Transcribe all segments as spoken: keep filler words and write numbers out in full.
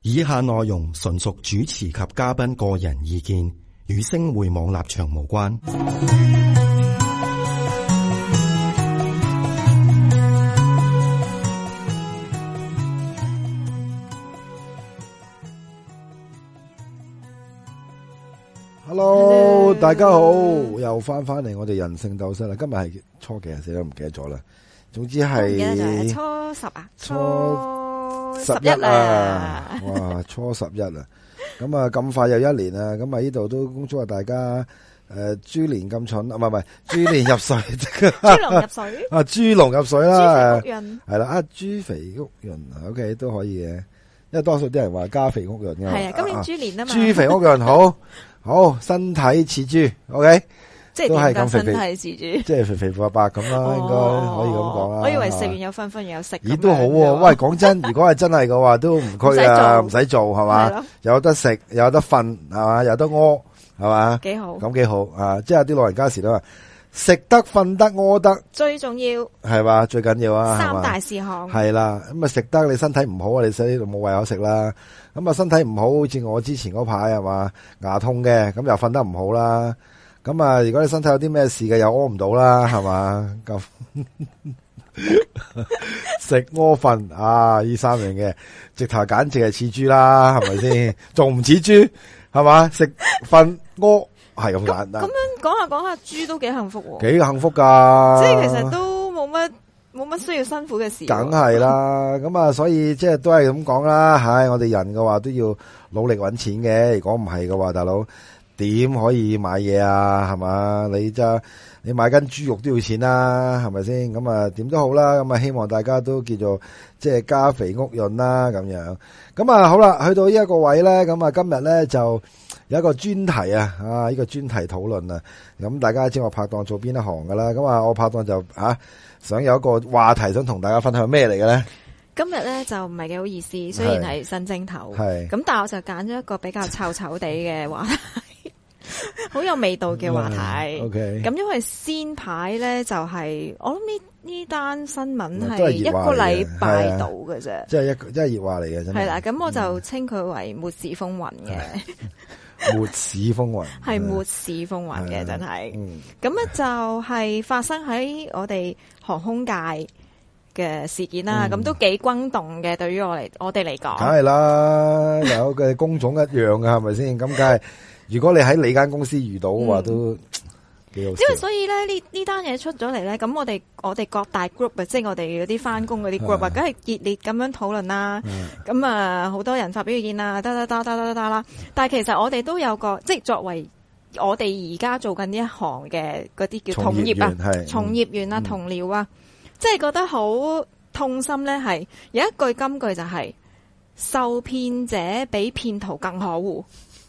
以下內容純屬主持及嘉賓個人意見，與星匯網立場無關。 Hello， 大家好，又翻翻嚟我哋人性鬥室啦。今日係初幾啊？死都唔記得咗啦。總之係初十啊， 初十一啊，哇，初十一啊。咁啊，咁快又一年啦。咁啊，呢度都恭祝大家誒，豬年咁蠢啊，唔係唔係，豬年入水， 豬籠入水啊，豬籠入水啦， 豬肥屋潤係啦，啊，豬肥屋潤 ，OK 都可以嘅。因為多數啲人話加肥屋潤嘅， 係啊，今年豬年啊嘛， 豬肥屋潤好。好，身體似豬 ，OK， 即係都係咁肥肥， 身體似豬， 即係肥肥白白咁啦， 哦、 應該可以咁講啦。 我以為食完有分分，又有食。 咦，都好喎、啊！喂，講真，如果係真係嘅話，都唔拘啊，唔使做係嘛，有得食，有得瞓係嘛，有得屙係嘛， 幾好， 咁幾好啊！即係啲老人家時都話食得、瞓得、屙得， 最重要係嘛，最緊要啊， 三大事項係啦。咁啊，食得你身體唔好啊，你喺呢度冇胃口食啦。咁啊，身體唔好，好似我之前嗰排係嘛，牙痛嘅，咁又瞓得唔好啦。咁啊，如果你身體有啲咩事嘅，又屙唔到啦，係嘛？咁食屙瞓啊，呢三樣嘅，直頭簡直係似豬啦，係咪先？仲唔似豬？係嘛？食瞓屙係咁簡單。 咁樣講下講下，豬都幾幸福喎， 幾幸福噶。 即係其實都冇乜。冇乜需要辛苦嘅事， 梗係啦，咁啊，所以即係都係咁講啦，唉，我哋人嘅話都要努力搵錢嘅，如果唔係嘅話，大佬點可以買嘢啊？係嘛，你就你買斤豬肉都要錢啦，係咪先？咁啊，點都好啦，咁啊，希望大家都叫做即係家肥屋潤啦，咁樣。咁啊，好啦，去到呢一個位咧，咁啊，今日咧就有一個專題啊，啊，呢個專題討論啊，咁大家知我拍檔做邊一行噶啦，咁啊，我拍檔就啊。想有一個話題想同大家分享咩嚟嘅咧？ 今日咧就唔係幾好意思，雖然係新正頭， 係咁， 但係我就揀咗一個比較臭臭地嘅話題，好有味道嘅話題。 OK， 咁因為先排咧就係、是、我諗呢呢單新聞係一個禮拜到嘅啫， 即係一個即係熱話嚟嘅，真係。係啦， 咁我就稱佢為末市風雲嘅。 末市風雲係末市風雲嘅，真係。 嗯， 咁咧就係發生喺我哋航空界嘅事件啦，咁、嗯、都幾轟動嘅。對於我嚟，我哋嚟講， 梗係啦，有嘅工種一樣㗎，係咪先？咁梗係，如果你喺你間公司遇到嘅話，嗯、都。因為所以咧呢呢單嘢出咗嚟咧，咁我哋我哋各大 group 啊，即係我哋嗰啲翻工嗰啲 group 啊，梗係熱烈咁樣討論啦。咁啊，好多人發表意見啦，得得得得得得啦。但係其實我哋都有個，即係作為我哋而家做緊呢一行嘅嗰啲叫同業啊，從業員啊，同僚啊，即係覺得好痛心咧。係有一句金句就係、是：受騙者比騙徒更可惡。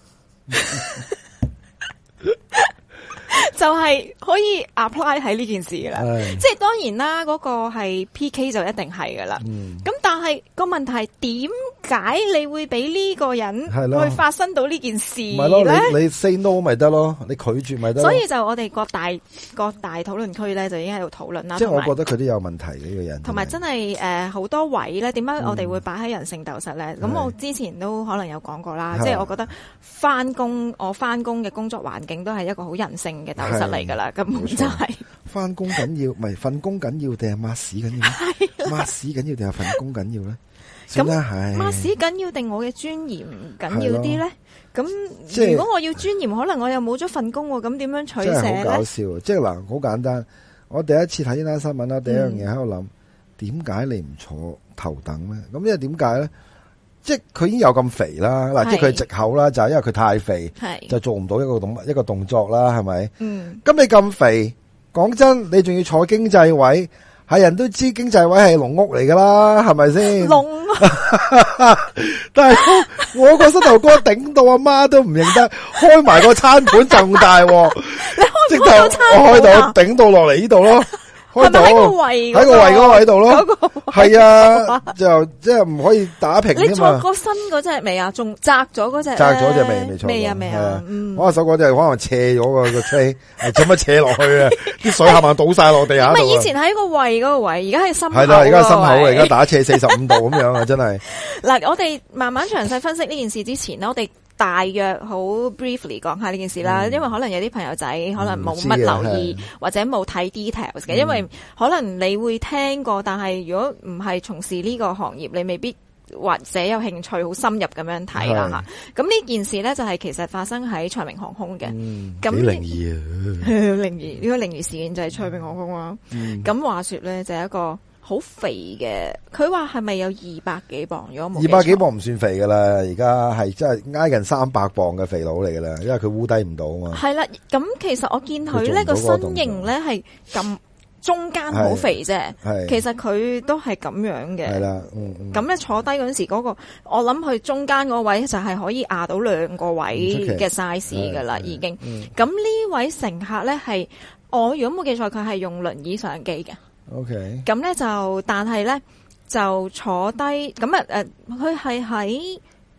就係可以 apply 喺呢件事噶啦，即係當然啦，嗰、嗰個係 P K 就一定係噶啦。咁、嗯、但係個問題係點解你會俾呢個人去發生到呢件事咧？ 你你 say no 咪得咯，你拒絕咪得咯。 所以就我哋各大各大討論區咧，就已經喺度討論啦。 即係我覺得佢都有問題嘅呢個人。 同埋真係誒好多位咧，點解我哋會擺喺人性鬥室咧？咁、嗯、我之前都可能有講過啦，即係我覺得翻工我翻工嘅工作環境都係一個好人性嘅鬥室嚟噶啦，根本就係翻工緊要，唔係份工緊要定係抹屎緊要？抹屎緊要定係份工緊要咧？咁係抹屎緊要定我嘅尊嚴緊要啲咧？咁如果我要尊嚴，可能我又冇咗份工，咁點樣取捨咧？ 真係好搞笑，即係嗱，好簡單。我第一次睇呢單新聞啦，第一樣嘢喺度諗，點解你唔坐頭等咧？咁因為點解咧？即係佢已經有咁肥啦，嗱，即係佢藉口啦，就係因為佢太肥，就做唔到一個動一個動作啦，係咪？嗯。咁你咁肥，講真，你仲要坐經濟位，係人都知經濟位係籠屋嚟噶啦，係咪先？ 籠。 但係我個膝頭哥頂到阿媽都唔認得，開埋個餐盤仲大喎。 你開唔開到餐盤啊？ 我開到頂到落嚟呢度咯。 開到喺個胃喺個胃嗰個位度咯， 嗰個係啊，就即係唔可以打平你㗎嘛。 坐過身嗰隻未啊？仲窄咗嗰隻？ 窄咗隻未未坐過未啊未啊，嗯。 我手嗰隻可能斜咗個個車，係做乜斜落去啊？啲水係咪倒晒落地下度啊？ 唔係以前喺個胃嗰個位，而家喺心口。 係啦，而家心口啊，而家打斜四十五度咁樣啊，真係。 嗱，我哋慢慢詳細分析呢件事之前咧，我哋大約好 briefly 講下呢件事啦，因為可能有啲朋友仔可能冇乜留意或者冇睇 details 嘅，因為可能你會聽過，但係如果唔係從事呢個行業，你未必或者有興趣好深入咁樣睇啦嚇。咁呢件事咧就係其實發生喺長榮航空嘅，咁幾靈異啊！ 靈異呢個靈異事件就係長榮航空啦。咁話說咧就係一個好肥嘅，佢話係咪有二百幾磅？如果冇二百幾磅唔算肥噶啦，而家係真係挨近三百磅嘅肥佬嚟噶啦，因為佢烏低唔到啊嘛。係啦，咁其實我見佢呢個身形咧係咁中間好肥啫，其實佢都係咁樣嘅。係啦，嗯嗯。咁咧坐低嗰陣時嗰個，我諗佢中間嗰位就係可以壓到兩個位嘅 size 噶啦，已經。咁呢位乘客咧係，我如果冇記錯，佢係用輪椅上機嘅。 OK， 咁咧就，但係咧就坐低，咁啊誒，佢係喺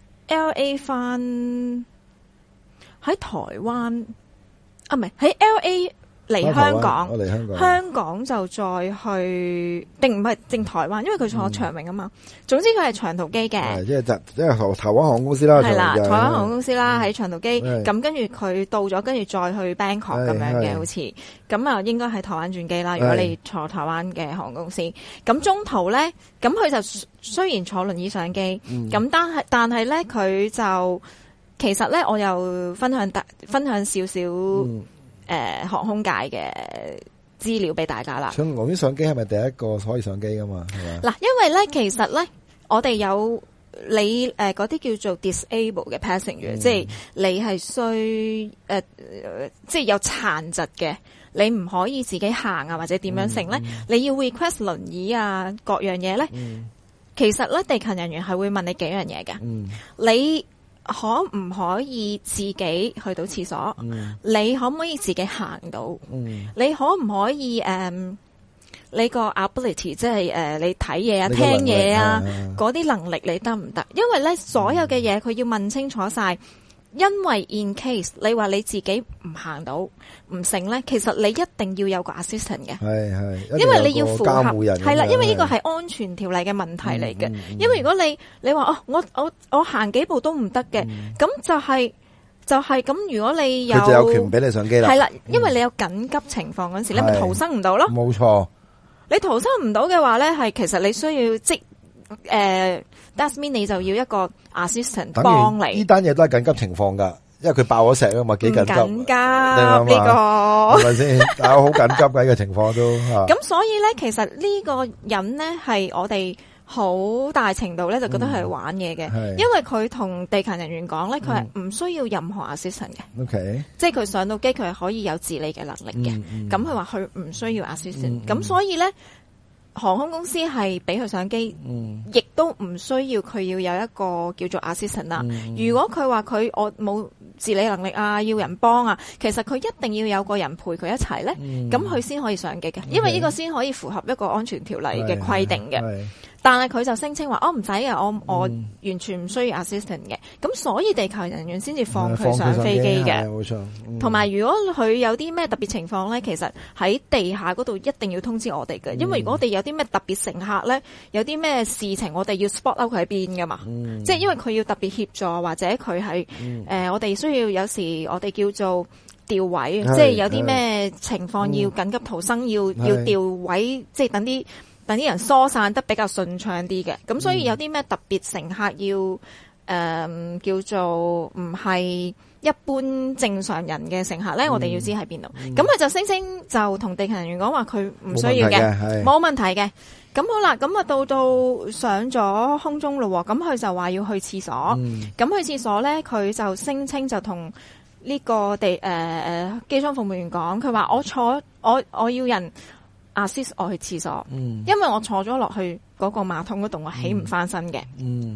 L A 翻，喺台灣啊，唔係喺 L A 嚟香港， 我嚟香港， 香港就再去，定唔係正台灣，因為佢坐長榮啊嘛。嗯、總之佢係長途機嘅， 即係就即係台灣航空公司啦， 係啦，台灣航空公司啦，喺長途機，咁跟住佢到咗，跟住再去 Bangkok 咁樣嘅，好似咁啊，應該係台灣轉機啦。如果你坐台灣嘅航空公司，咁中途咧，咁佢就雖然坐輪椅上機，咁、嗯、但係但係咧，佢就其實咧，我又分享大分享少少。嗯誒、呃，航空界嘅資料俾大家啦。 上龍邊相機係咪第一個可以上機噶嘛？係嘛？ 嗱，因為咧，其實咧，我哋有你誒嗰啲叫做 disable 嘅 passenger，、嗯、即係你係需誒、呃，即係有殘疾嘅，你唔可以自己行啊，或者點樣成咧？嗯嗯、你要 request 輪椅啊，各樣嘢咧。嗯、其實咧，地勤人員係會問你幾樣嘢嘅。嗯、你可唔可以自己去到廁所？嗯、你可唔可以自己行到？嗯、你可唔可以誒、嗯？你個 ability 即係誒，你睇嘢啊、聽嘢啊，嗰啲能力你得唔得？因為咧，所有嘅嘢佢要問清楚晒。因為 in case 你話你自己唔行到唔成咧，其實你一定要有個 assistant 嘅。係係，因為你要符合係啦，因為呢個係安全條例嘅問題嚟嘅。嗯嗯、因為如果你你話哦，我我我行幾步都唔得嘅，咁、嗯、就係、是、就係、是、咁。如果你有佢就有權俾你上機啦。係啦，因為你有緊急情況嗰時，嗯、你咪逃生唔到咯。冇錯，你逃生唔到嘅話咧，係其實你需要即誒 that's mean 你就要一個 assistant 幫你。呢單嘢都係緊急情況噶，因為佢爆咗石啊嘛，幾緊急。緊急呢個係咪先？但係好緊急嘅呢個情況都吓。咁所以咧，其實呢個人咧係我哋好大程度咧就覺得係玩嘢嘅，嗯、因為佢同地勤人員講咧，佢係唔需要任何 assistant 嘅。OK，、嗯、即係佢上到機，佢係可以有自理嘅能力嘅。咁佢話佢唔需要 assistant，咁、嗯、所以咧。航空公司係俾佢上機，亦、嗯、都唔需要佢要有一個叫做 assistant 啦。嗯、如果佢話佢我冇自理能力啊，要人幫啊，其實佢一定要有個人陪佢一齊咧，咁佢先可以上機嘅，因為呢個先可以符合一個安全條例嘅規定嘅。但係佢就聲稱話，我唔使啊，我我完全唔需要 assistant 嘅，咁、嗯、所以地球人員先至放佢上飛機嘅。冇錯。同埋、嗯、如果佢有啲咩特別情況咧，其實喺地下嗰度一定要通知我哋嘅，嗯、因為如果我哋有啲咩特別乘客咧，有啲咩事情，我哋要 spot out 佢喺邊噶嘛。嗯、即係因為佢要特別協助，或者佢係誒，我哋需要有時我哋叫做調位，嗯、即係有啲咩情況要緊急逃生，嗯、要要調位，嗯、即係等啲。等啲人疏散得比較順暢啲嘅，咁所以有啲咩特別乘客要誒、呃、叫做唔係一般正常人嘅乘客咧，嗯、我哋要知喺邊度。咁佢、嗯、就聲稱就同地勤人員講話佢唔需要嘅，冇問題嘅。咁好啦，咁啊到到上咗空中咯，咁佢就話要去廁所。咁、嗯、去廁所咧，佢就聲稱就同呢個地誒誒機艙服務員講，佢話我坐我我要人。assist 我去廁所，嗯、因為我坐咗落去嗰個馬桶嗰度，我起唔翻身嘅。嗯，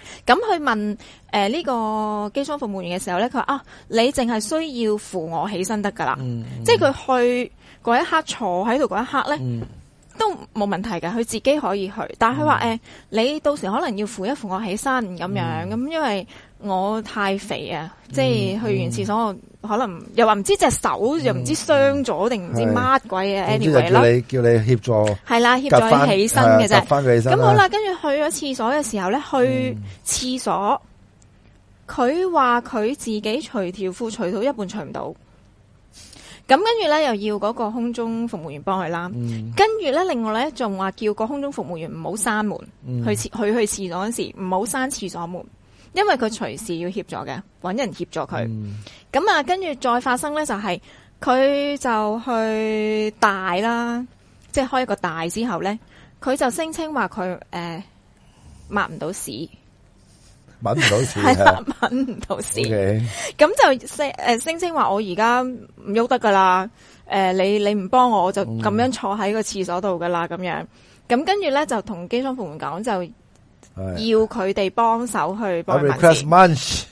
咁去問誒呢、呃這個機艙服務員嘅時候咧，佢話啊，你淨係需要扶我起身得噶啦， 嗯嗯、 即係佢去嗰一刻坐喺度嗰一刻咧。嗯都冇問題嘅，佢自己可以去。但係佢話誒，你到時可能要扶一扶我起身咁樣，咁、嗯、因為我太肥啊，嗯、即係去完廁所，嗯、可能又話唔知隻手、嗯、又唔知傷咗定唔知乜鬼嘅 anyway 啦。叫你叫你協助係啦，協助你起身嘅啫。 翻佢起身。 咁好啦，跟住去咗廁所嘅時候咧，去廁所，佢話佢自己除條褲除到一半除唔到。咁跟住咧，又要嗰個空中服務員幫佢啦。嗯、跟住咧，另外咧，仲話叫個空中服務員唔好閂門，嗯、去廁去去廁所嗰時唔好閂廁所門，因為佢隨時要協助嘅，搵人協助佢。咁、嗯、啊，跟住再發生咧，就係、是、佢就去大啦，即係開一個大之後咧，佢就聲稱話佢誒抹唔到屎。 搵唔到屎係啦，搵唔到屎。咁就聲誒聲稱話我而家唔喐得噶啦。誒、呃，你你唔幫我，我就咁樣坐喺個廁所度噶啦。咁樣，咁跟住咧就同機艙服務員講，就要佢哋幫手去幫佢問事，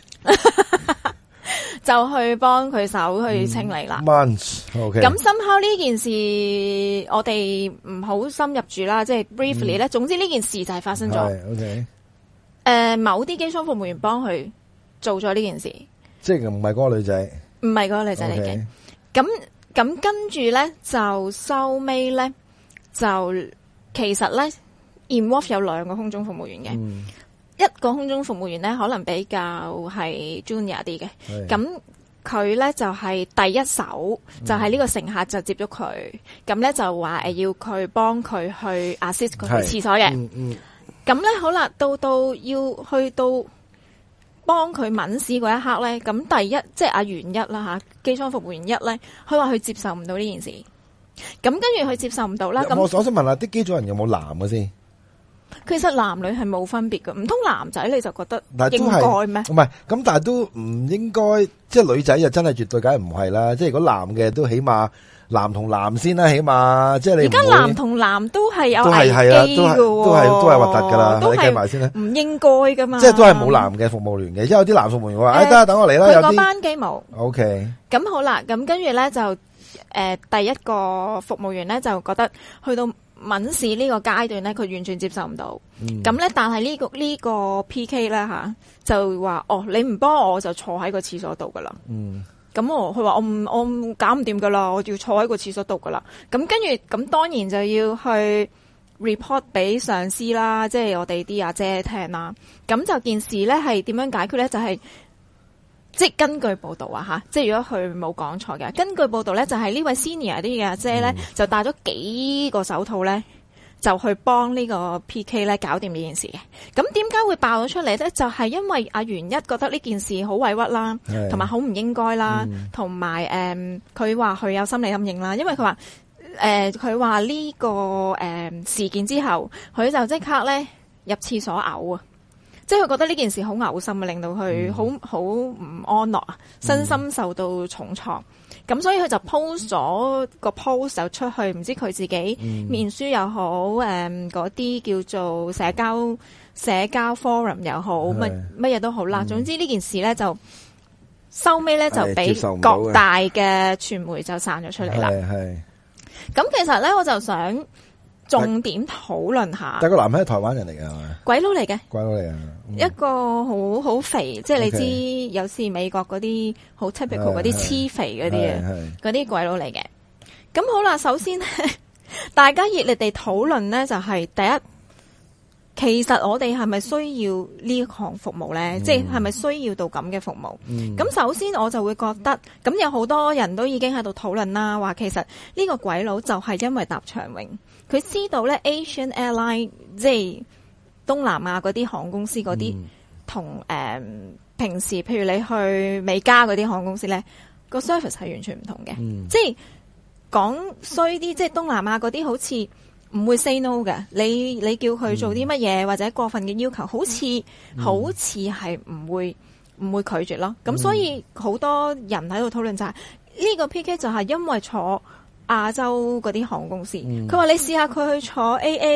就去幫佢手去清理啦。 Munch，OK。 咁深刻呢件事，我哋唔好深入住啦，即係 briefly 咧。總之呢件事就係發生咗。 OK。 誒、呃，某啲機艙服務員幫佢做咗呢件事，即係唔係嗰個女仔， 唔係嗰個女仔嚟嘅。咁咁跟住咧就收尾咧就其實咧 involve 有兩個空中服務員嘅，嗯、一個空中服務員咧可能比較係 junior 啲嘅，咁佢咧就係、是、第一手就係、是、呢個乘客就接咗佢，咁咧、嗯、就話誒要佢幫佢去 assist 佢去廁所嘅。嗯嗯咁咧好啦，到到要去到幫佢抆屎嗰一刻咧，咁第一即係阿袁一啦吓，機艙服務員一咧，佢話佢接受唔到呢件事，咁跟住佢接受唔到啦。咁我我想問下啲機組人有冇男嘅先？ 其實男女係冇分別嘅，唔通男仔你就覺得應該咩？ 唔係，咁但係都唔應該，即係女仔就真係絕對梗係唔係啦。即係如果男嘅都起碼。男同男先啦，起碼即係你而家男同男都係有危機嘅， 都係都係核突噶啦，你計埋先啦， 唔應該噶嘛， 即係都係冇男嘅服務員嘅，因為有啲男服務員話，哎得，等我嚟啦， 佢個班機冇 ，OK，咁好啦，咁跟住咧就誒第一個服務員咧就覺得去到抆屎呢個階段咧，佢完全接受唔到，咁咧但係呢個呢個 P K 咧吓就話哦，你唔幫我，我就坐喺個廁所度噶啦。嗯咁我佢話我唔我唔搞唔掂噶啦，我要坐喺個廁所度噶啦。咁跟住咁當然就要去 report 俾上司啦，即係我哋啲阿姐聽啦。咁就件事咧係點樣解決咧？就係、是、即係根據報道啊吓，即係如果佢冇講錯嘅，根據報道咧就係、是、呢位 senior 啲嘅阿姐咧、嗯、就戴咗幾個手套咧。就去幫呢個 P K 咧搞掂呢件事嘅，咁點解會爆咗出嚟咧？就係、是、因為阿袁一覺得呢件事好委屈啦，同埋好唔應該啦，同埋誒佢話佢有心理陰影啦，因為佢話誒佢話呢個誒、呃、事件之後，佢就即刻咧入廁所嘔啊，即係佢覺得呢件事好嘔心啊，令到佢好好唔安樂啊，身心受到重創。咁、嗯、所以佢就 post 咗個 post 就出去，唔知佢自己面書又好，誒嗰啲叫做社交社交 forum 又好，乜乜嘢都好啦。嗯、總之呢件事咧就收尾咧就俾各大嘅傳媒就散咗出嚟啦。咁其實咧我就想重點討論下。但係個男人係台灣人嚟嘅係咪？鬼佬嚟嘅。鬼佬嚟啊！嗯、一個好好肥，即係你知 Okay. 有時美國嗰啲好 typical 嗰啲黐肥嗰啲啊，嗰啲鬼佬嚟嘅。咁好啦，首先大家熱烈地討論咧，就係、是、第一，其實我哋係咪需要呢一項服務咧？嗯、即係係咪需要到咁嘅服務？咁、嗯、首先我就會覺得，咁有好多人都已經喺度討論啦，話其實呢個鬼佬就係因為搭長榮，佢知道咧 Asian Airline 即係東南亞嗰啲航空公司嗰啲，同誒平時譬如你去美加嗰啲航空公司咧，個 service 係完全唔同嘅，嗯、即係講衰啲，即係東南亞嗰啲好似唔會 say no 嘅，你你叫佢做啲乜嘢或者過分嘅要求，好似、嗯、好似係唔會唔會拒絕咯。咁、嗯、所以好多人喺度討論就係、是、呢、這個 P K 就係因為坐亞洲嗰啲航空公司，佢話、嗯、你試下佢去坐 A A。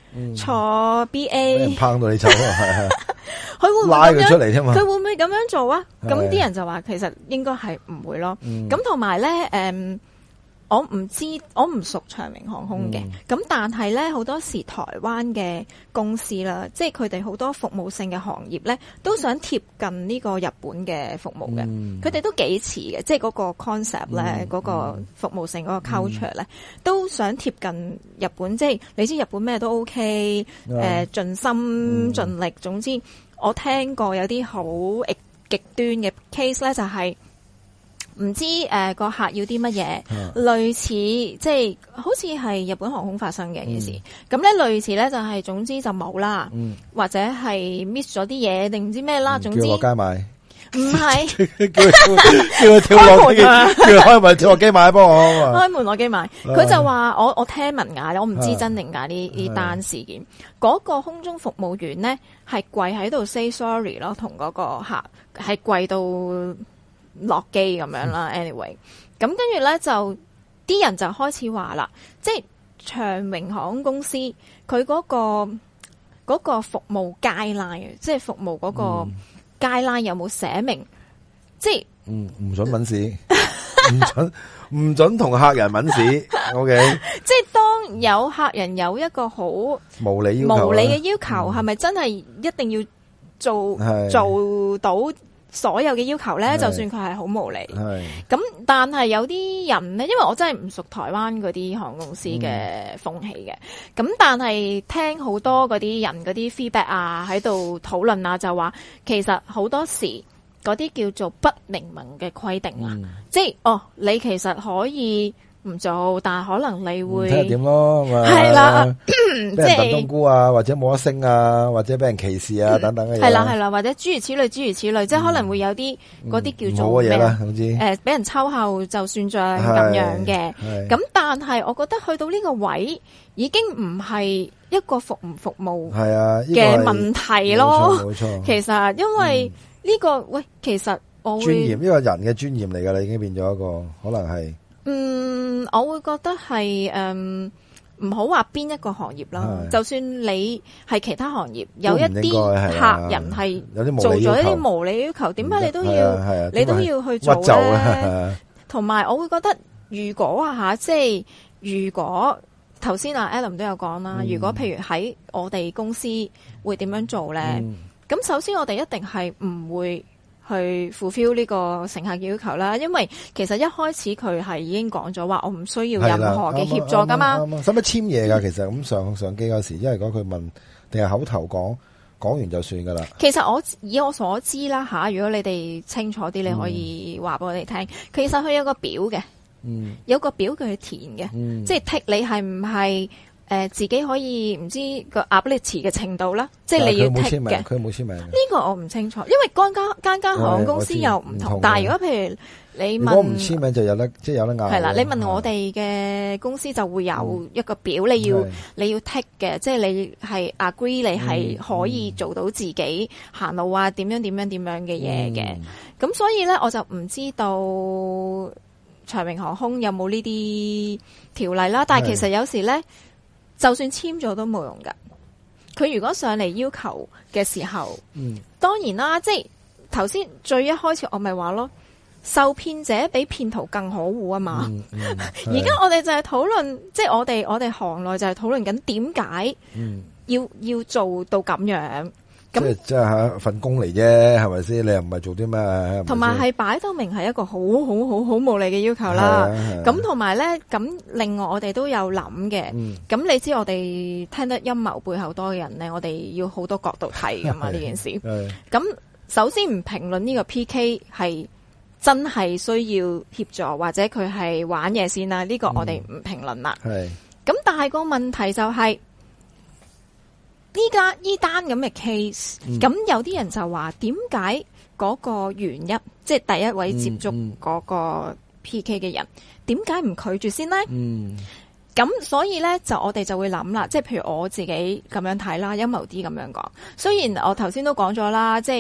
嗯、 坐 B A， 俾人拚到你走啊，係係。 佢會唔會拉佢出嚟添嘛？ 佢會唔會咁樣做啊？咁啲人就話其實應該係唔會咯。咁同埋咧，誒、嗯，我唔知，我唔熟長榮航空嘅。咁、嗯、但係咧，好多時台灣嘅公司啦，即係佢哋好多服務性嘅行業咧，都想貼近呢個日本嘅服務嘅。佢哋、嗯、都幾似嘅，即係嗰個 concept 咧，嗰、嗯、個服務性嗰個 culture 咧，嗯、都想貼近日本。即係你知日本咩都 OK，誒、嗯呃，盡心盡力，嗯、總之。我聽過有啲好極端嘅 case 咧，就係唔知誒個、呃、客要啲乜嘢，嗯、類似即係好似係日本航空發生嘅件事。咁咧、嗯、類似咧就係、是、總之就冇啦，嗯、或者係 miss 咗啲嘢定唔知咩啦。嗯、總之叫落街買，唔係叫佢跳落機，叫佢開門跳落機買幫我。 開門落機買，佢就話我我聽聞㗎，我唔知真定假呢呢單事件。嗰個空中服務員咧係跪喺度 say sorry 咯，同嗰個客係跪到落機咁樣啦。anyway，咁跟住咧就啲人就開始話啦，即係長榮航空公司佢嗰個嗰個服務 guideline，即係服務嗰個 guideline 有冇寫明，即係嗯唔准搵事，唔准。唔准同客人搵事 ，OK。 即係當有客人有一個好無理要求、 無理嘅要求，係咪、嗯、真係一定要做是做到所有嘅要求咧？是就算佢係好無理。咁是但係有啲人咧，因為我真係唔熟台灣嗰啲航空公司嘅風氣嘅，咁、嗯、但係聽好多嗰啲人嗰啲 feedback 啊，喺度討論啊，就話其實好多時。嗰啲叫做不明文嘅規定啊，嗯、即係哦，你其實可以唔做，但係可能你會睇下點咯， 係啦， 即係燉冬菇啊，或者冇得升啊，或者俾人歧視啊，嗯、等等嘅嘢。係啦係啦，或者諸如此類諸如此類，嗯、即係可能會有啲嗰啲叫做冇嘅嘢啦，總之誒俾人秋後就算賬咁樣嘅。咁但係我覺得去到呢個位已經唔係一個服唔服務係啊嘅問題咯。冇錯，冇錯，其實因為。嗯呢、這個喂，其實我會尊嚴，呢、這個人嘅尊嚴嚟噶啦，已經變咗一個可能係。 嗯，我會覺得係誒，唔好話邊一個行業啦。是就算你係其他行業，有一啲客人係做咗一啲無理要求，點解你都要你都要去做咧？同埋我會覺得，如果啊吓，即係如果頭先阿 Alan 都有講啦，嗯、如果譬如喺我哋公司會點樣做咧？嗯咁首先我哋一定係唔會去 fulfill 呢個乘客嘅要求啦，因為其實一開始佢係已經講咗話，我唔需要任何嘅協助噶嘛。 使乜簽嘢噶？其實咁上上機嗰時，因為如果佢問定係口頭講，講完就算噶啦。其實我以我所知啦吓，如果你哋清楚啲，你可以話俾我哋聽。嗯、其實佢有個表嘅，嗯，有個表叫佢填嘅，嗯、即係剔你係唔係。誒、呃，自己可以唔知個 ability 嘅程度啦，即係你要剔嘅。 佢冇簽名。呢個我唔清楚，因為間間間間航空公司又唔同。但係如果譬如你問，如果唔簽名就有得，即係有得拗。 係啦，你問我哋嘅公司就會有一個表，嗯、你要的你要剔嘅，即係你係 agree，你係可以做到自己行路啊，點樣點樣點樣嘅嘢嘅。咁、嗯、所以咧，我就唔知道長榮航空有冇呢啲條例啦。但係其實有時咧。就算簽咗都冇用噶，佢如果上嚟要求嘅時候，嗯，當然啦，即係頭先最一開始我咪話咯，受騙者比騙徒更可惡啊嘛。而家、嗯嗯、我哋就係討論，即係我哋我哋行內就係討論緊點解要要做到咁樣。 即係即係吓份工嚟啫，係咪先？你又唔係做啲咩？ 同埋係擺到明係一個好好好好無理嘅要求啦。咁同埋咧，咁另外我哋都有諗嘅。咁、嗯、你知我哋聽得陰謀背後多嘅人咧，我哋要好多角度睇噶嘛呢件事。咁首先唔評論呢個 P K 係真係需要協助或者佢係玩嘢先啦。呢、呢個我哋唔評論啦。咁、嗯、但係個問題就係、是。依家依單咁嘅 case，咁、嗯、有啲人就話點解嗰個原因，即係第一位接觸嗰個 P K 嘅人，點解唔拒絕先呢？咁、嗯、所以咧，就我哋就會諗啦，即係譬如我自己咁樣睇啦，陰謀啲咁樣講。雖然我頭先都講咗啦，即係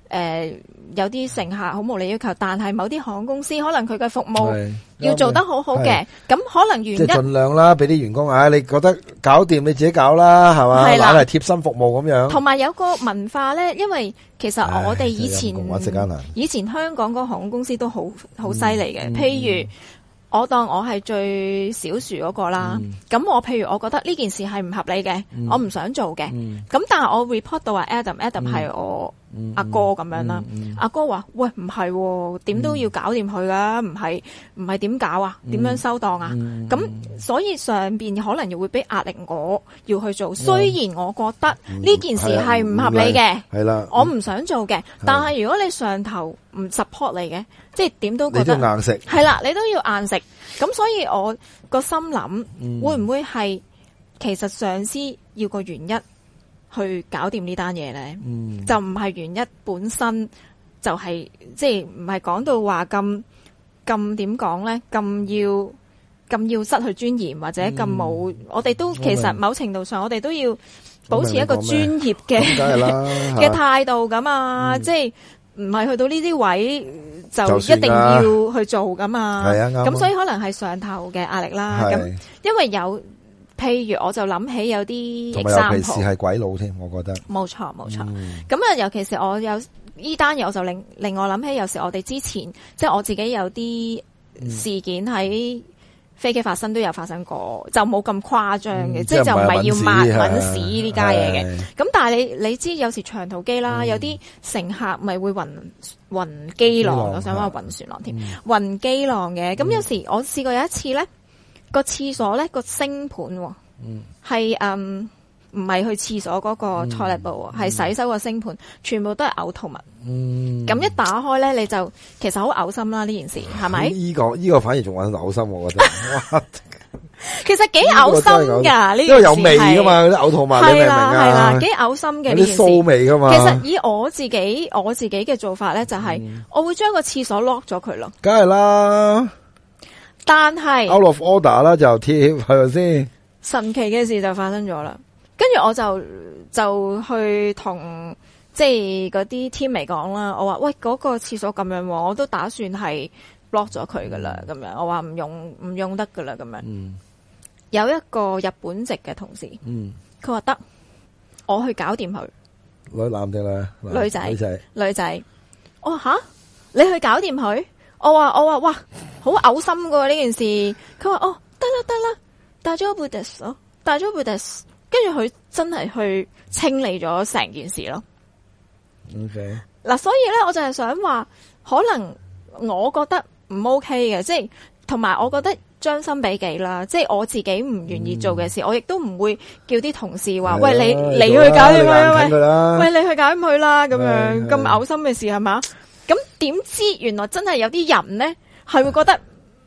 誒有啲乘客好無理要求，但係某啲航空公司可能佢嘅服務要做得好好嘅，咁可能原因即係盡量啦，俾啲員工啊，你覺得搞掂你自己搞啦，係嘛？懶係貼心服務咁樣。 同埋有個文化咧，因為其實我哋以前以前香港嗰個航空公司都好好犀利嘅，譬如。我當我係最小樹嗰個啦，咁、嗯、我譬如我覺得呢件事係唔合理嘅，嗯、我唔想做嘅，咁、嗯、但係我 report 到話 Adam，Adam 係、嗯、我阿哥咁樣啦，阿、嗯嗯、哥話喂唔係，點都要搞掂佢噶，唔係唔係點搞啊？點、嗯、樣收檔啊？咁、嗯、所以上邊可能又會俾壓力我要去做，雖然我覺得呢件事係唔合理嘅，係啦、嗯，我唔想做嘅，但係如果你上頭唔 support 你嘅，即係點都覺得你都硬食， 係啦，你都要硬食。咁所以我個心諗，會唔會係其實上司要個原因去搞掂呢單嘢咧？嗯、就唔係原因本身就係、是、即係唔係講到話咁咁點講咧？咁要咁要失去尊嚴或者咁冇？嗯、我哋都其實某程度上，我哋都要保持一個專業嘅嘅態度咁啊！嗯、即係。唔係去到呢啲位就一定要去做噶嘛，咁所以可能係上頭嘅壓力啦。咁因為有，譬如我就諗起有啲，同埋尤其是係鬼佬添，我覺得。 冇錯冇錯。咁啊、嗯，尤其是我有呢單嘢，我就令令我諗起，有時我哋之前即係我自己有啲事件喺飛機發生都有發生過，就冇咁誇張嘅，嗯、即係就唔係要抹搵屎呢家嘢嘅。咁但係你你知有時長途機啦，嗯、有啲乘客咪會暈暈機浪，浪我想話暈船浪添，暈機浪嘅。咁、嗯、有時我試過有一次咧，個廁所咧個星盤係嗯唔係去廁所嗰個 toilet 部，係、嗯、洗手個星盤，全部都係嘔吐物。嗯，咁一打開咧，你就其實好嘔心啦呢件事，係咪？呢、這個呢、這個反而仲搵嘔心，我覺得。哇其實幾嘔心噶呢件事，因為有味噶嘛，嗰啲嘔吐物，你明唔明啊？係啦，幾嘔心嘅呢件事。有啲騷味噶嘛。其實以我自己我自己嘅做法咧，就係、是嗯、我會將個廁所 lock 咗佢咯。 梗係啦，但係 out of order 啦就貼，係咪先？ 神奇嘅事就發生咗啦，跟住我就就去同。即係嗰啲 team 嚟講啦，我話喂嗰、嗰個廁所咁樣，我都打算係 block 咗佢噶啦，咁樣我話唔用唔用得噶啦，咁樣。嗯、有一個日本籍嘅同事，佢話得，我去搞掂佢。 女男定啦？ 女仔，女仔，女仔。我話吓，你去搞掂佢？我話我話哇，好嘔心噶呢件事。佢話哦，得啦得啦，帶咗部 desk 咯，帶咗部 desk，跟住佢真係去清理咗成件事咯。 OK， 嗱，所以咧，我就係想話，可能我覺得唔 OK 嘅，即係同埋我覺得將心比己啦，即係我自己唔願意做嘅事，嗯、我亦都唔會叫啲同事話，喂，你你去搞掂佢啊，喂，喂，你去搞掂佢啦，咁樣咁嘔心嘅事係嘛？咁點知原來真係有啲人咧係會覺得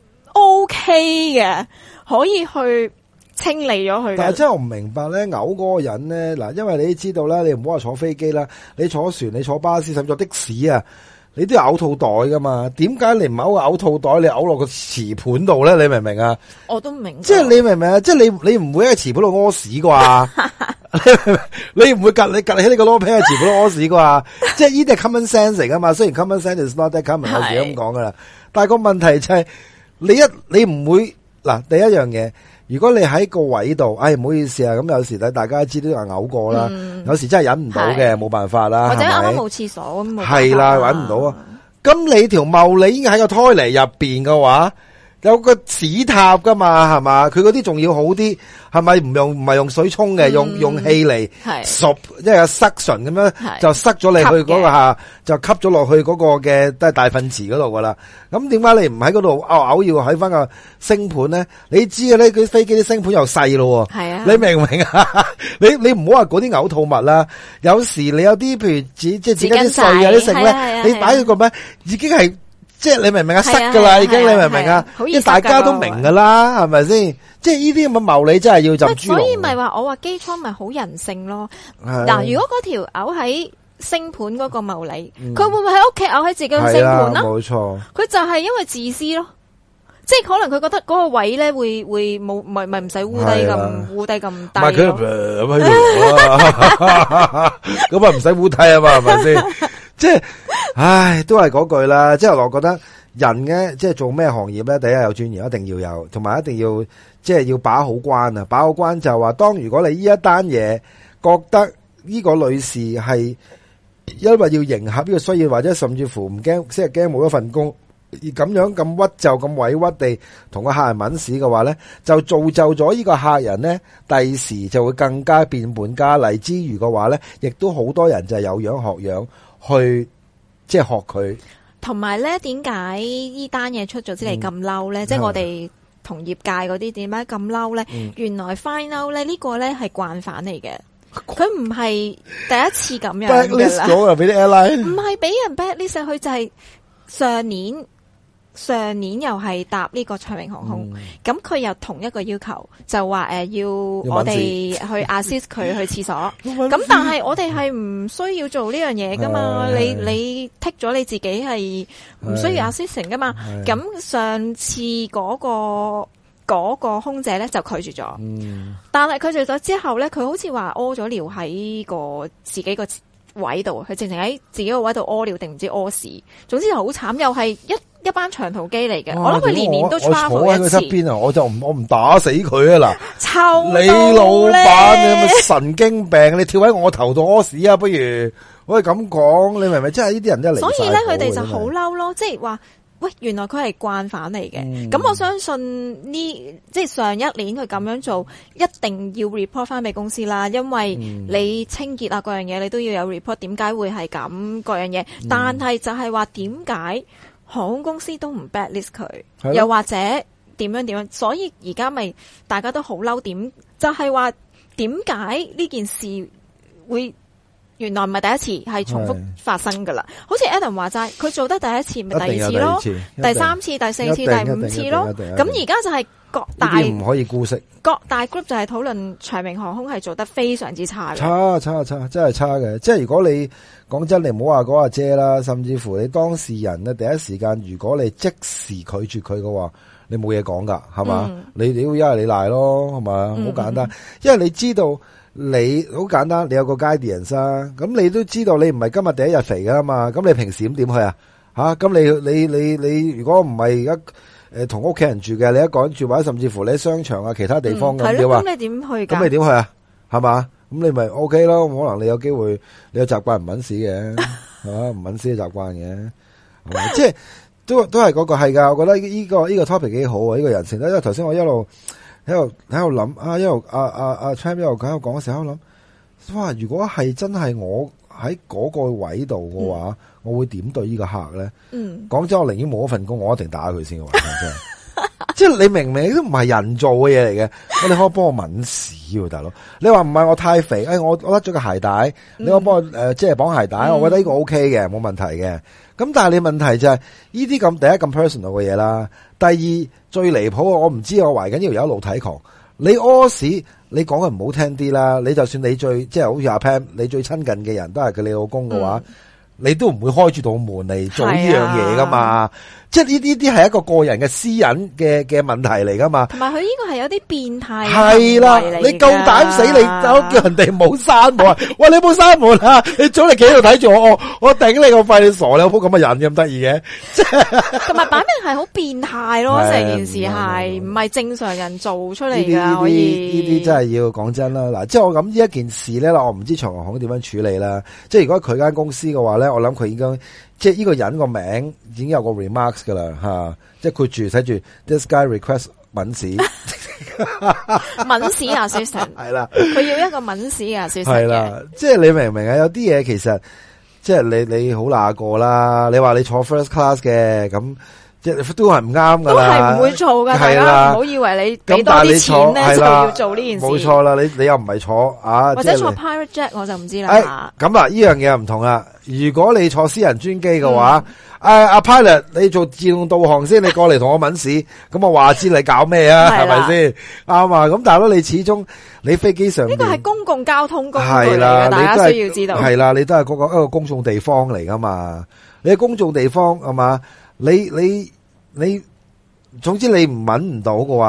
OK 嘅，可以去。清理咗佢， 但係真係我唔明白咧，嘔嗰個人咧，嗱，因為你都知道啦，你唔好話坐飛機啦，你坐船、你坐巴士甚至坐的士啊，你都有嘔吐袋噶嘛？點解你唔嘔個嘔吐袋，你嘔落個瓷盤度咧？你明唔明啊？ 我都唔明， 即係你明唔明啊？即係你你唔會喺個瓷盤度屙屎啩？你唔會隔你隔喺呢個攞皮喺瓷盤度屙屎啩？即係呢啲係 common sense 嚟噶嘛？雖然 common sense is not that common，我自己咁講噶啦。但係個問題就係、是、你一你唔會嗱，第一樣嘢。如果你喺個位度，哎唔好意思啊，咁有時咧大家知都話嘔過啦，嗯、有時真係忍唔到嘅，冇辦法啦， 或者啱啱冇廁所咁，係啦，忍唔到啊。咁你條茂利已經喺個胎泥入邊嘅話，有個屎塔噶嘛，係嘛？佢嗰啲仲要好啲，係咪唔用唔係用水沖嘅，用用氣嚟熟，即係有塞唇咁樣，就塞咗你去嗰個下，就吸咗落去嗰個嘅都係大糞池嗰度噶啦。咁點解你唔喺嗰度嘔嘔要喺翻個星盤咧？你知嘅咧，佢飛機啲星盤又細咯，係啊，你明唔明啊？你你唔好話嗰啲嘔吐物啦，有時你有啲譬如紙即係紙巾啲碎啊啲剩咧，你擺喺個咩已經係。即係你明唔明啊？塞噶啦，已經你明唔明啊？即係大家都明噶啦，係咪先？即係呢啲咁嘅茂利真係要浸豬籠。 所以咪話我話機艙咪好人性咯。嗱，如果嗰條嘔喺星盤嗰個茂利，佢會唔會喺屋企嘔喺自己嘅星盤啊？ 冇錯， 佢就係因為自私咯。即係可能佢覺得嗰個位咧會會冇咪咪唔使烏低咁烏低咁低。唔係佢咁喺度，咁啊唔使烏低啊嘛，係咪先？ 即係，唉，都係嗰句啦。即係我覺得人咧，即係做咩行業咧，第一有專業，一定要有，同埋一定要即係要把好關啊。把好關就係話，當如果你呢一單嘢覺得呢個女士係因為要迎合呢個需要，或者甚至乎唔驚，即係驚冇一份工。而咁樣咁屈就咁委屈地同個客人搵屎嘅話咧，就造就咗呢個客人咧，第時就會更加變本加厲之餘嘅話咧，亦都好多人就係有樣學樣去即係學佢。 同埋咧，點解呢單嘢出咗之嚟咁嬲咧？即係我哋同業界嗰啲點解咁嬲咧？原來 find out 咧呢個咧係慣犯嚟嘅，佢唔係第一次咁樣嘅啦。 blacklist 咗啊，俾啲 airline 唔係俾人 blacklist，佢就係上年。上年又係搭呢個長榮航空，咁佢又同一個要求，就話誒、呃、要我哋去 assist 佢去廁所，咁但係我哋係唔需要做呢樣嘢噶嘛，你你剔咗你自己係唔需要 assist 噶嘛，咁上次嗰、嗰個嗰、嗰個空姐咧就拒絕咗，嗯、但係拒絕咗之後咧，佢好似話屙咗尿喺個自己個位度，佢直情喺自己個位度屙尿定唔知屙屎，總之就好慘，又係一。一班長途機嚟嘅，我諗佢年年都 travel 一次。我坐喺佢側邊啊，我就唔我唔打死佢啊嗱！ 臭你老闆你係咪神經病？你跳喺我頭度屙屎啊！不如我係咁講，你明唔明？即係呢啲人真係離晒譜。 所以咧，佢哋就好嬲咯，即係話喂，原來佢係慣犯嚟嘅。咁、嗯、我相信呢，即係上一年佢咁樣做，一定要 report 翻俾公司啦，因為你清潔啊各樣嘢，你都要有 report。點解會係咁各樣嘢？嗯、但係就係話點解？航空公司都唔 blacklist 佢，又或者點樣點樣，所以而家咪大家都好嬲，點就係話點解呢件事會原來唔係第一次，係重複發生噶啦。好似 Adam 話齋，佢做得第一次咪第二次咯，第三次、第四次、第五次咯。咁而家就係各大唔可以姑息， 各大 group 就係討論長榮航空係做得非常之差嘅， 差差差，真係差嘅。即係如果你講真，你唔好話嗰阿姐啦，甚至乎你當事人咧，第一時間如果你即時拒絕佢嘅話，你冇嘢講噶，係嘛？嗯、你你要一係你賴咯，係嘛？好、嗯、簡單，因為你知道你好簡單，你有個 guidance 啊，咁你都知道你唔係今日第一日肥噶嘛，咁你平時點點去啊？吓，咁你你你你如果唔係而家誒同屋企人住嘅，你一個人住或者甚至乎你喺商場啊其他地方咁點啊？ 咁你點去㗎？ 咁你點去啊？係嘛？咁你咪 O K 咯，可能你有機會，你有習慣唔搵屎嘅，係嘛？唔搵屎嘅習慣嘅，係嘛？即係都都係嗰個係噶。我覺得呢個呢個 topic 幾好啊！呢個人性，因為頭先我一路喺度喺度諗啊，一路阿阿阿 Tram 一路喺度講嘅時候，我諗哇，如果係真係我喺嗰個位度嘅話，嗯、我會點對呢個客咧？嗯，講真，我寧願冇一份工，我一定打佢先嘅話，真係。即係你明明都唔係人做嘅嘢嚟嘅，你可以幫我抆屎喎，大佬。你話唔係我太肥，誒我我甩咗個鞋帶，你可以幫我誒即係綁鞋帶，嗯、我覺得呢個 O K 嘅，冇問題嘅。咁但係你問題就係呢啲咁第一咁 personal 嘅嘢啦，第二最離譜，我唔知我懷緊呢條友露體狂，你屙屎，你講嘅唔好聽啲啦，你就算你最即係好似阿 Pam，你最親近嘅人都係佢你老公嘅話。嗯你都唔會開住道門嚟做呢樣嘢噶嘛？啊、即係呢呢啲係一個個人嘅私隱嘅嘅問題嚟噶嘛？同埋佢呢個係有啲變態係啦，你夠膽死你走叫人哋冇閂門啊！喂，你冇閂門啊！你早嚟企喺度睇住我，我我頂你個肺！你傻你有鋪咁嘅人咁得意嘅？同埋擺明係好變態咯，成件事係唔係正常人做出嚟噶？可以呢啲真係要講真啦。嗱，即係我諗呢一件事咧，我唔知長航航點樣處理啦。即係如果佢間公司嘅話咧。我諗佢應該即係呢個人個名已經有個 remarks 噶啦吓，即係佢住寫住 this guy request 抆屎抆屎啊 assistant 係啦，佢要一個抆屎啊 assistant 係啦，即係你明唔明啊？有啲嘢其實即係你你好嗱過啦，你話你坐 first class 嘅咁。即係都係唔啱噶啦，都係唔會做噶，大家唔好以為你俾多啲錢咧就要做呢件事。冇錯啦，你你又唔係坐啊，或者坐 private jet 我就唔知啦。咁啊，呢樣嘢又唔同啦。如果你坐私人專機嘅話，誒阿 pilot 你做自動導航先，你過嚟同我抆屎，咁我話知你搞咩啊？係咪先啱啊？咁大佬你始終你飛機上呢個係公共交通工具嚟嘅，大家需要知道。係啦，你都係嗰個一個公眾地方嚟噶嘛？你喺公眾地方係嘛？你你你，總之你唔抆唔到嘅話，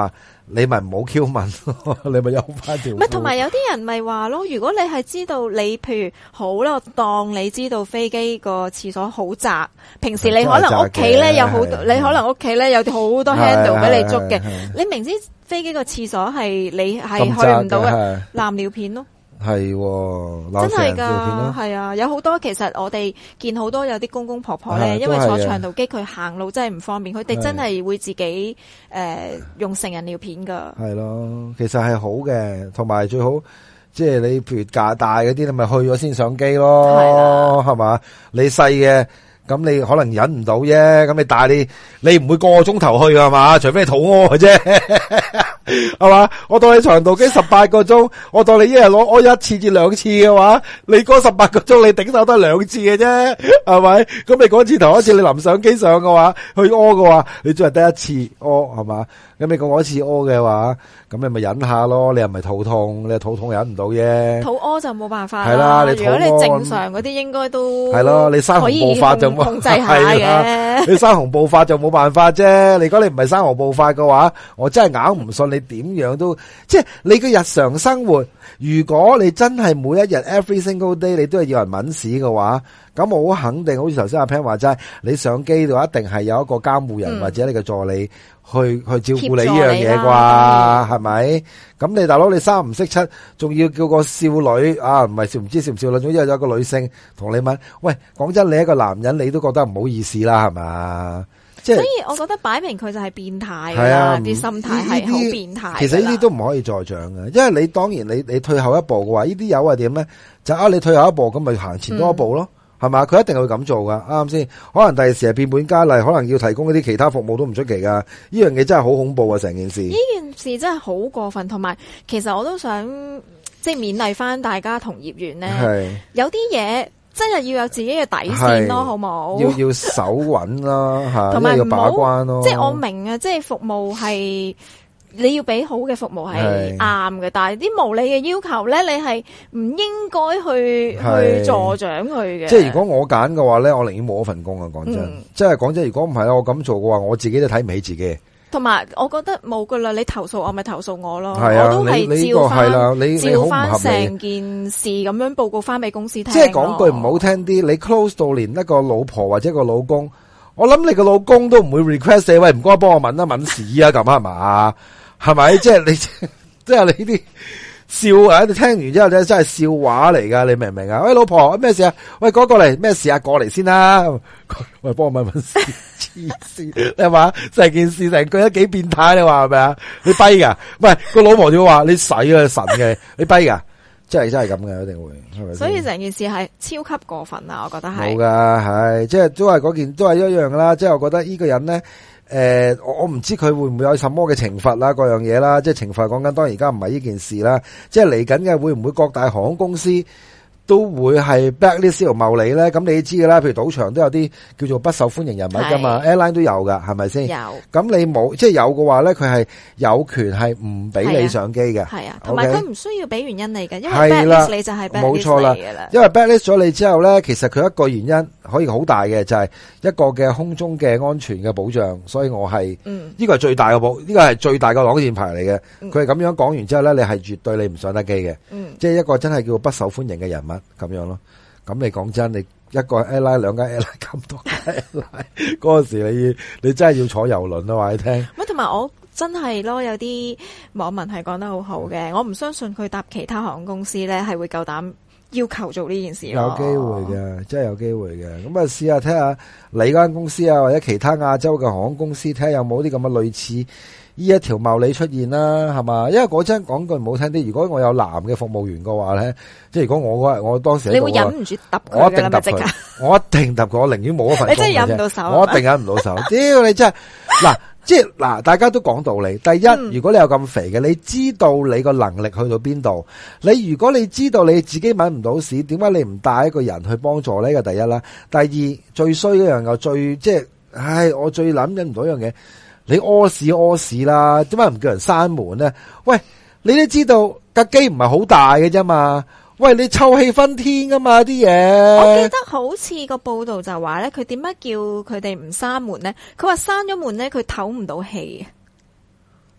你咪唔好 Q 問咯，你咪休翻條褲。 唔係，同埋有啲人咪話咯，如果你係知道你譬如好啦，當你知道飛機個廁所好窄，平時你可能屋企咧有好多，你可能屋企咧有啲好多 handle 俾你捉嘅，你明知飛機個廁所係你係去唔到嘅，攬尿片咯。係、哦，真係噶，係啊，有好多其實我哋見好多有啲公公婆婆咧，因為坐長途機佢行路真係唔方便，佢哋真係會自己誒、呃、用成人尿片噶。係咯，其實係好嘅，同埋最好即係你譬如架大嗰啲，你咪去咗先上機咯，係嘛？你細嘅。咁你可能忍唔到啫，咁你但係你你唔會個個鐘頭去㗎嘛，除非你肚屙嘅啫，係嘛？我當你長途機十八個鐘，我當你一日攞屙一次至兩次嘅話，你嗰十八個鐘你頂手都係兩次嘅啫，係咪？咁你嗰次頭一次你臨上機上嘅話，去屙嘅話，你只係得一次屙，係嘛？咁你嗰一次屙嘅話，咁你咪忍下咯。你又唔係肚痛，你肚痛忍唔到啫。肚屙就冇辦法啦。係啦，你肚屙，如果你正常嗰啲應該都係咯，你生紅暴發就控制下嘅。你生紅暴發就冇辦法啫。如果你唔係生紅暴發嘅話，我真係硬唔信你點樣都，即係你嘅日常生活，如果你真係每一日 every single day 你都係要人搵屎嘅話，咁我好肯定，好似頭先阿 Pan 話齋，你上機度一定係有一個監護人、嗯、或者你嘅助理去去照顧你呢樣嘢啩，係咪？咁你大佬你三唔識七，仲要叫個少女啊，唔係少唔知少唔少女，總之有一個女性同你問，喂，講真，你一個男人你都覺得唔好意思啦，係嘛？即係，所以我覺得擺明佢就係變態啦，啲心態係好變態。其實呢啲都唔可以再講嘅，因為你當然你你退後一步嘅話，呢啲友係點咧？就啊，你退後一步咁咪行前多一步咯。嗯係嘛？佢一定會咁做噶，啱唔啱先？可能第時係變本加厲，可能要提供一啲其他服務都唔出奇噶。呢樣嘢真係好恐怖啊！成件事，呢件事真係好過分，同埋其實我都想即係勉勵翻大家同業員咧，有啲嘢真係要有自己嘅底線咯，好冇？要要守穩啦，吓，同埋要把關咯。即係我明啊，即係服務係。你要俾好嘅服務係啱嘅，但係啲無理嘅要求咧，你係唔應該去去助長佢嘅。即係如果我揀嘅話咧，我寧願冇一份工啊！講真，嗯、即係講真，如果唔係我咁做嘅話，我自己都睇唔起自己。同埋，我覺得冇噶啦，你投訴我咪投訴我咯，啊、我都係照翻，你照翻成件事咁樣報告翻俾公司聽。即係講句唔好聽啲，你 close 到連一個老婆或者一個老公，我諗你個老公都唔會 request 你，喂，唔該幫我問一問屎啊咁係嘛？係咪？即係你，即係你啲笑啊！你聽完之後咧，真係笑話嚟噶，你明唔明啊？喂，老婆，咩事啊？喂，嗰過嚟，咩事啊？過嚟先啦！喂，幫我問問事，黐線，你係嘛？成件事成句都幾變態，你話係咪啊？你跛噶？唔係個老婆就話你使啊神嘅，你跛噶？真係真係咁嘅，一定會係咪？所以成件事係超級過分啊！我覺得係冇噶，係即係都係嗰件，都係一樣噶啦。即係我覺得呢個人咧。誒、呃，我我唔知佢會唔會有什麼嘅懲罰啦，各樣嘢啦，即係懲罰講緊，當然而家唔係呢件事啦，即係嚟緊嘅會唔會各大航空公司都會係 blacklist 同牟利咧？咁你知噶啦，譬如賭場都有啲叫做不受歡迎人物噶嘛 ，airline 都有噶，係咪先？有。咁你冇，即係有嘅話咧，佢係有權係唔俾你上機嘅。係啊，同埋佢唔需要俾原因你嘅，因為 blacklist 你就係 blacklist 嚟嘅啦。因為 blacklist 咗你之後咧，其實佢一個原因可以好大嘅，就係一個嘅空中嘅安全嘅保障。所以我係，嗯，呢個係最大嘅保，呢個係最大嘅擋箭牌嚟嘅。佢係咁樣講完之後咧，你係絕對你唔上得機嘅。嗯，即係一個真係叫不受歡迎嘅人物。咁樣咯，咁你講真，你一個 airline 兩間 airline 咁多 airline， 嗰陣時你你真係要坐郵輪啊！話你聽。乜同埋我真係咯，有啲網民係講得好好嘅，我唔相信佢搭其他航空公司咧係會夠膽要求做呢件事咯。有機會嘅，真係有機會嘅。咁啊，試下睇下你間公司啊，或者其他亞洲嘅航空公司，睇下有冇啲咁嘅類似。呢一條茂利出現啦，係嘛？因為嗰陣講句唔好聽啲，如果我有男嘅服務員嘅話咧，即係如果我嗰日我當時你會忍唔住揼佢，我一定揼佢，我一定揼佢，我寧願冇一份工。你真係忍唔到手，我一定忍唔到手。屌你真係嗱，即係嗱，大家都講道理。第一，嗯、如果你有咁肥嘅，你知道你個能力去到邊度？你如果你知道你自己搵唔到屎，點解你唔帶一個人去幫助呢？個第一啦。第二，最衰一樣又最即係，唉，我最諗忍唔到一樣嘢。你屙屎屙屎啦，點解唔叫人閂門咧？喂，你都知道架機唔係好大嘅啫嘛。喂，你臭氣熏天噶嘛啲嘢。我記得好似個報道就話咧，佢點解叫佢哋唔閂門咧？佢話閂咗門咧，佢唞唔到氣。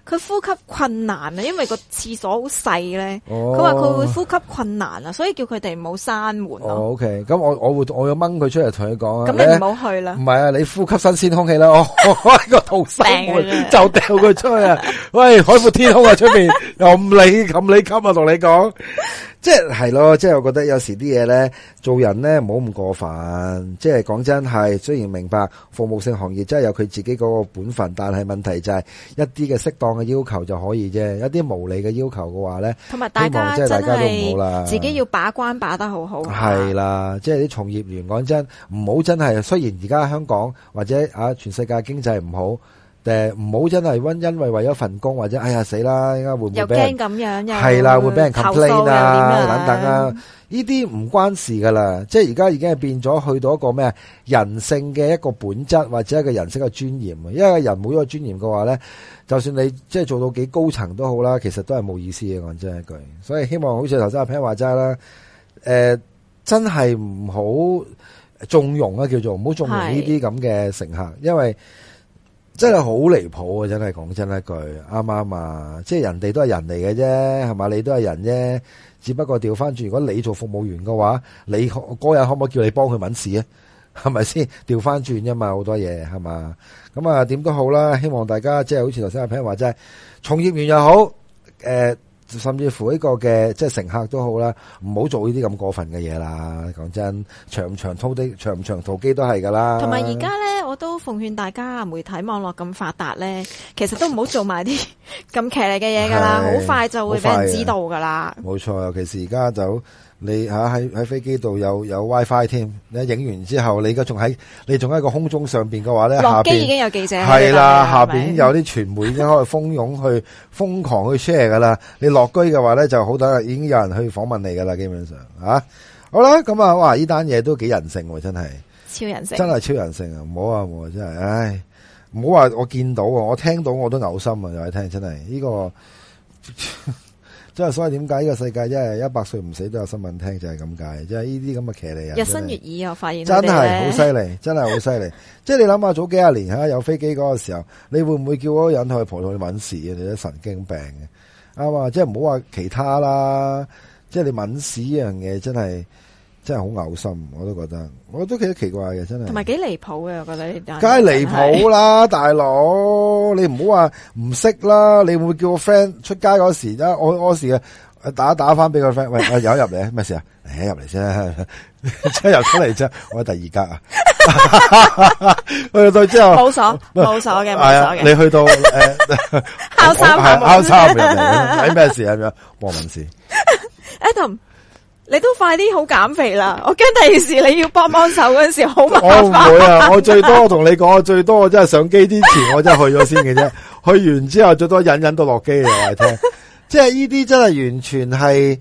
佢呼吸困難啊，因為個廁所好細咧。 哦佢話佢會呼吸困難啊，所以叫佢哋唔好閂門咯。 哦，OK，咁我我會我要掹佢出嚟同佢講啊。 咁你唔好去啦。 唔係啊，你呼吸新鮮空氣啦，我我開個逃生門病嘅啫就掉佢出去啊！喂，海闊天空啊，出邊又唔理咁你襟啊，同你講。即係係咯，即係我覺得有時啲嘢咧，做人咧唔好咁過分。即係講真係，雖然明白服務性行業真係有佢自己嗰個本分，但係問題就係一啲嘅適當嘅要求就可以啫。一啲無理嘅要求嘅話咧， 同埋大家真希望即係大家都唔好啦， 係自己要把關把得好好。 係啦，即係啲從業員講真，唔好真係。雖然而家香港或者啊全世界經濟唔好。誒唔好真係因因為為咗份工或者哎呀死啦，應該會唔會又俾人驚咁樣，又係啦，會俾人投 complain 訴啊又點樣等等啊，呢啲唔關事噶啦，即係而家已經係變咗去到一個咩人性嘅一個本質或者一個人性嘅尊嚴啊，因為人冇咗個尊嚴嘅話咧，就算你即係做到幾高層都好啦，其實都係冇意思嘅，講真一句。所以希望好似頭先阿 Pan 話齋啦，誒真係唔好縱容啊，叫做唔好縱容呢啲咁嘅乘客，因為真係好離譜啊！真係講真一句，啱啱啊？即係人哋都係人嚟嘅啫，係嘛？你都係人啫，只不過調翻轉，如果你做服務員嘅話，你嗰日可唔可以叫你幫佢揾事啊？係咪先？調翻轉啫嘛，好多嘢係嘛？咁啊，點都好啦，希望大家即係好似頭先阿 Pan 話齋，從業員又好，誒、呃。甚至乎呢個嘅即係乘客都好啦，唔好做呢啲咁過分嘅嘢啦。講真，長唔長途的，長唔長途機都係噶啦。 同埋而家咧，我都奉勸大家，媒體網絡咁發達咧，其實都唔好做埋啲咁騎呢嘅嘢噶啦，好快就會俾人知道噶啦。 冇錯，尤其是而家就你吓喺喺飛機度有有 WiFi 添，你影完之後，你而家仲喺你仲喺個空中上邊嘅話咧， 落機下邊已經有記者係啦，下邊係咪有啲傳媒已經開始蜂擁去瘋狂去 share 噶啦。你落機嘅話咧，就好等已經有人去訪問你噶啦，基本上吓。好啦，咁啊，哇！呢單嘢都幾人性喎，真係超人性， 真係超人性啊！唔好啊，唔好啊，真係，唉，唔好話我見到啊，我聽到我都嘔心啊！又係聽，真係呢個。真係，所以點解呢個世界真係一百歲唔死都有新聞聽，就係咁解。即係呢啲咁嘅騎呢人， 日新月異，我發現真係好犀利，真係好犀利。即係你諗下，早幾廿年吓有飛機嗰個時候，你會唔會叫嗰個人去葡萄去搵事啊？你都神經病嘅，啱嘛？即係唔好話其他啦，即係你搵事呢樣嘢，真係真係好嘔心，我都覺得，我都幾奇怪嘅，真係。 同埋幾離譜嘅，我覺得呢單。 梗係離譜啦，大佬！你唔好話唔識啦，你會唔會叫個 friend 出街嗰時啊？我嗰時啊，打打翻俾個 friend，喂，有入嚟咩事啊？誒，入嚟先，即係入出嚟啫，我喺第二格啊。去到之後冇鎖，冇鎖嘅，冇鎖嘅。 你去到誒， 敲三下敲三入嚟，睇咩事係咪啊？黃文事 Adam。你都快啲好減肥啦！我驚第二時你要幫幫手嗰陣時好麻煩。 我唔會啊！我最多我同你講，我最多我真係上機之前我真係去咗先嘅啫。去完之後最多忍忍到落機嚟話你聽。即係呢啲真係完全係，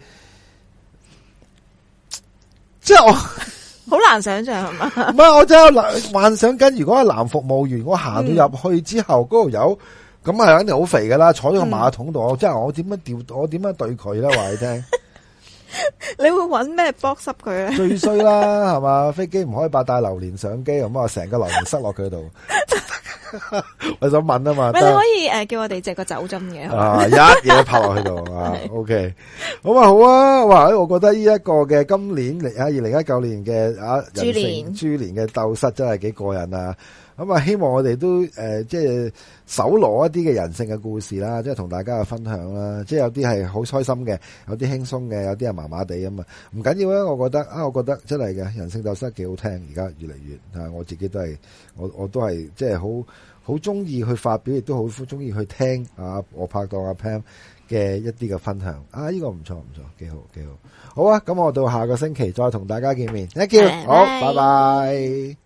即係我好難想象係嘛？ 唔係我真係幻想緊，如果係男服務員，我行到入去之後，嗰度有咁係肯定好肥噶啦，坐咗個馬桶度，我真係我點樣調，我點樣對佢咧？話你聽。 你會揾咩剝濕佢咧？ 最衰啦，係嘛？飛機唔可以白帶榴蓮上機，咁啊成個榴蓮塞落佢度。我想問啊嘛， 你可以誒叫我哋借個酒樽嘅， 啊一嘢拍落去度啊。OK，好啊好啊，哇！我覺得呢一個嘅今年嚟啊二零一九年嘅啊豬年豬年嘅鬥室真係幾過癮啊！咁啊，希望我哋都誒、呃，即係搜羅一啲嘅人性嘅故事啦，即係同大家嘅分享啦。即係有啲係好開心嘅，有啲輕鬆嘅，有啲係麻麻地咁啊。唔緊要啊，我覺得啊，我覺得真係嘅人性鬥室幾好聽，而家越嚟越啊，我自己都係，我我都係即係好好中意去發表，亦都好中意去聽啊。我拍檔阿 Pam 嘅一啲嘅分享啊，呢個唔錯唔錯，幾好幾好。好啊，咁我到下個星期再同大家見面。Thank you，好，拜拜。